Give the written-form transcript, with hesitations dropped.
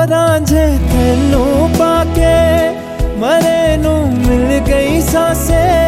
रांझे तेनू पाके मरे नू मिल गई सांसे।